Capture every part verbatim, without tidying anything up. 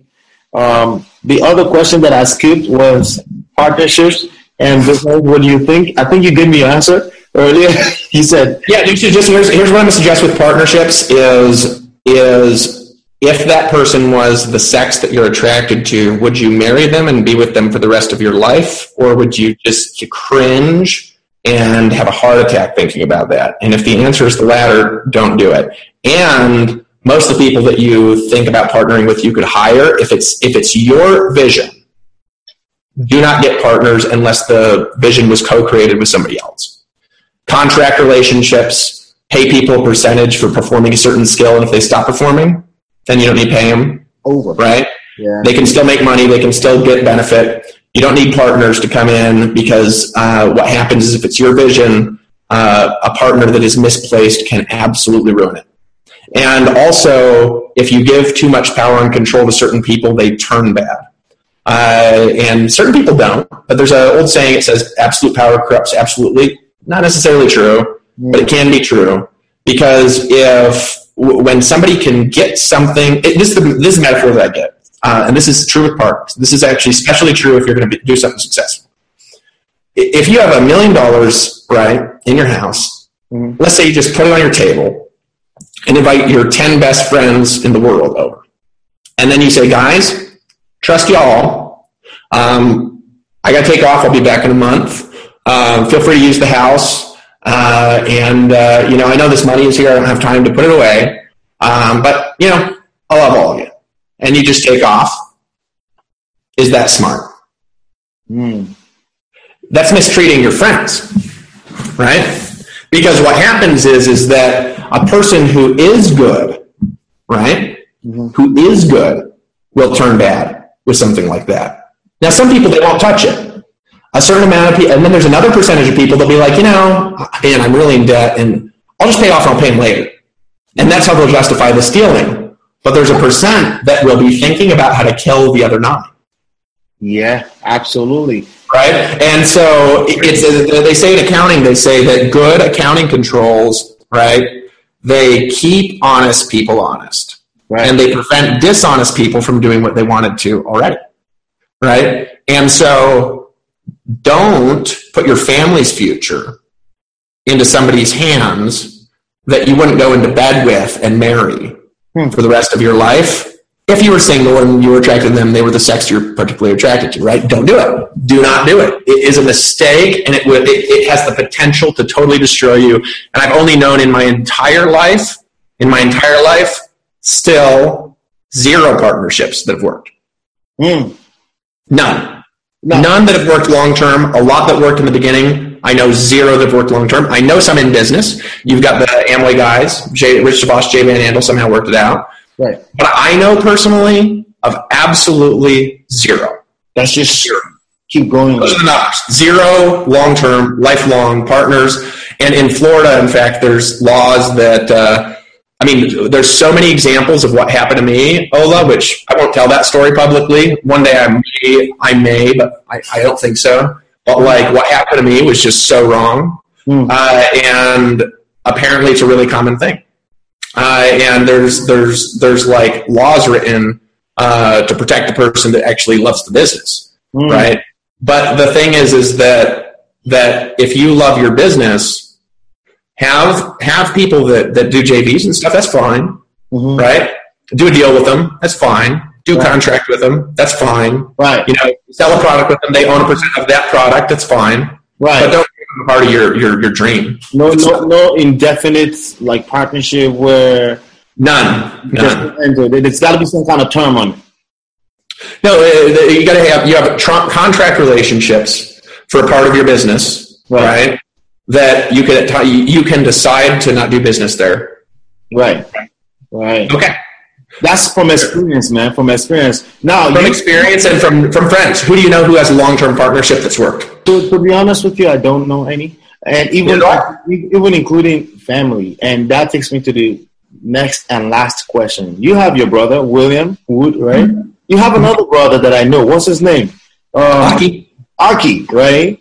Um, the other question that I skipped was partnerships and business. What do you think? I think you gave me your answer earlier. You said, yeah, you should just, here's, here's what I'm going to suggest with partnerships is, is if that person was the sex that you're attracted to, would you marry them and be with them for the rest of your life? Or would you just cringe and have a heart attack thinking about that? And if the answer is the latter, don't do it. And most of the people that you think about partnering with, you could hire. If it's, if it's your vision, do not get partners unless the vision was co-created with somebody else. Contract relationships, pay people a percentage for performing a certain skill, and if they stop performing, then you don't need to pay them. Over. Right? Yeah. They can still make money. They can still get benefit. You don't need partners to come in because uh, what happens is if it's your vision, uh, a partner that is misplaced can absolutely ruin it. And also, if you give too much power and control to certain people, they turn bad. Uh, and certain people don't, but there's an old saying, it says absolute power corrupts absolutely. Not necessarily true, but it can be true. Because if, w- when somebody can get something, it, this, is the, this is the metaphor that I get, uh, and this is true with partners. This is actually especially true if you're going to do something successful. If you have a million dollars, right, in your house, mm-hmm. let's say you just put it on your table and invite your ten best friends in the world over. And then you say, guys, trust y'all. Um, I got to take off. I'll be back in a month. Um, feel free to use the house. Uh, and, uh, you know, I know this money is here. I don't have time to put it away. Um, but, you know, I love all of you. And you just take off. Is that smart? Mm. That's mistreating your friends, right? Because what happens is, is that a person who is good, right, mm-hmm. who is good will turn bad with something like that. Now, some people, they won't touch it. A certain amount of people, and then there's another percentage of people that'll be like, you know, man, I'm really in debt, and I'll just pay off and I'll pay them later. And that's how they'll justify the stealing. But there's a percent that will be thinking about how to kill the other nine. Yeah, absolutely. Right? And so it's, they say in accounting, they say that good accounting controls, right, they keep honest people honest. Right. And they prevent dishonest people from doing what they wanted to already. Right? And so don't put your family's future into somebody's hands that you wouldn't go into bed with and marry hmm. for the rest of your life. If you were single and you were attracted to them, they were the sex you're particularly attracted to, right? Don't do it. Do not do it. It is a mistake, and it would, it, it has the potential to totally destroy you. And I've only known in my entire life, in my entire life, still zero partnerships that have worked. Mm. None. No. None that have worked long-term. A lot that worked in the beginning. I know zero that have worked long-term. I know some in business. You've got the Amway guys. Jay, Rich DeVos, Jay Van Andel somehow worked it out. Right. But I know personally of absolutely zero. That's just zero. Keep going. Those are the numbers. Zero long-term, lifelong partners. And in Florida, in fact, there's laws that, uh, I mean, there's so many examples of what happened to me, Ola, which I won't tell that story publicly. One day I may, I may but I, I don't think so. But like what happened to me was just so wrong. Mm. Uh, and apparently it's a really common thing. Uh, and there's there's there's like laws written uh, to protect the person that actually loves the business, mm. right? But the thing is, is that that if you love your business, have have people that, that do J Vs and stuff. That's fine, mm-hmm. right? Do a deal with them. That's fine. Do a right. contract with them. That's fine. Right. You know, sell a product with them. They own a percent of that product. That's fine. Right. But don't make them part of your, your, your dream. No, no, no indefinite like partnership where none. None. It's got to be some kind of term on it. No, you got to have you have tr- contract relationships for a part of your business, right? right? That you can you can decide to not do business there. Right. Right. Okay. That's from experience, man. From experience. Now, from you, experience and from, from friends. Who do you know who has a long-term partnership that's worked? To, to be honest with you, I don't know any, and even even including family. And that takes me to the next and last question. You have your brother William Wood, right? Mm-hmm. You have another brother that I know. What's his name? Um, Aki. Aki, right?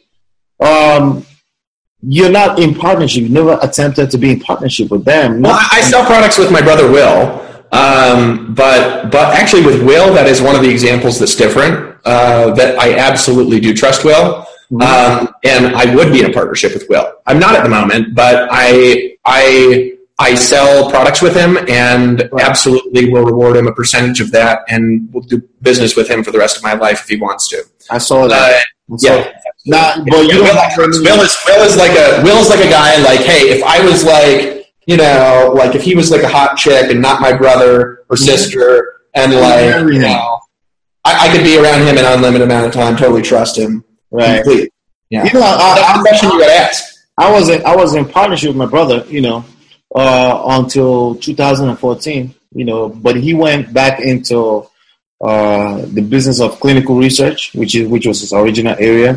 Um, you're not in partnership. You never attempted to be in partnership with them. Well, I sell products with my brother Will. Um, but but actually with Will, that is one of the examples that's different, uh, that I absolutely do trust Will. Mm-hmm. Um, and I would be in a partnership with Will. I'm not at the moment, but I I I sell products with him and absolutely will reward him a percentage of that, and will do business with him for the rest of my life if he wants to. I saw that. Uh, yeah. Nah, but you Will, Will is Will is like a Will is like a guy like, hey, if I was like, you know, like if he was like a hot chick and not my brother or sister, and like, you know, I, I could be around him an unlimited amount of time, totally trust him. Right. Completely. Yeah. You know, I, that's the question you got to ask. I was in, I was in partnership with my brother, you know, uh, until two thousand fourteen, you know, but he went back into uh, the business of clinical research, which is which was his original area.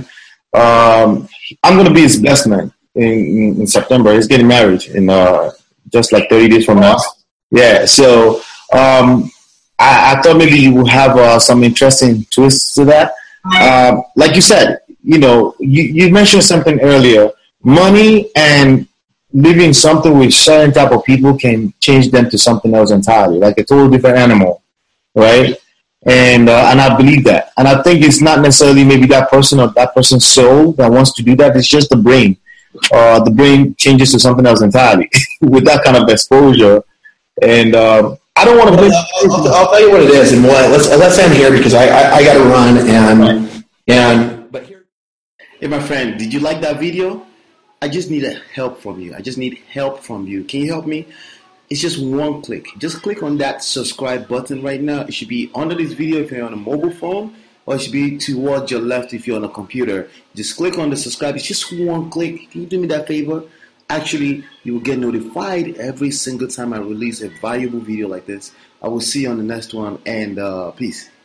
Um, I'm going to be his best man in, in, in September. He's getting married in uh, just like thirty days from now. Yeah, so um, I, I thought maybe you would have uh, some interesting twists to that. Um, like you said, you know, you, you mentioned something earlier. Money and living something with certain type of people can change them to something else entirely, like a total different animal, right? And uh, and I believe that. And I think it's not necessarily maybe that person or that person's soul that wants to do that. It's just the brain. Uh, the brain changes to something else entirely with that kind of exposure. And uh, I don't want to. I'll, I'll, I'll tell you what it is, and what, let's let's end here because I I, I got to run and and. But here, hey, my friend, did you like that video? I just need help from you. I just need help from you. Can you help me? It's just one click. Just click on that subscribe button right now. It should be under this video if you're on a mobile phone, or it should be towards your left if you're on a computer. Just click on the subscribe. It's just one click. Can you do me that favor? Actually, you will get notified every single time I release a valuable video like this. I will see you on the next one, and uh, peace.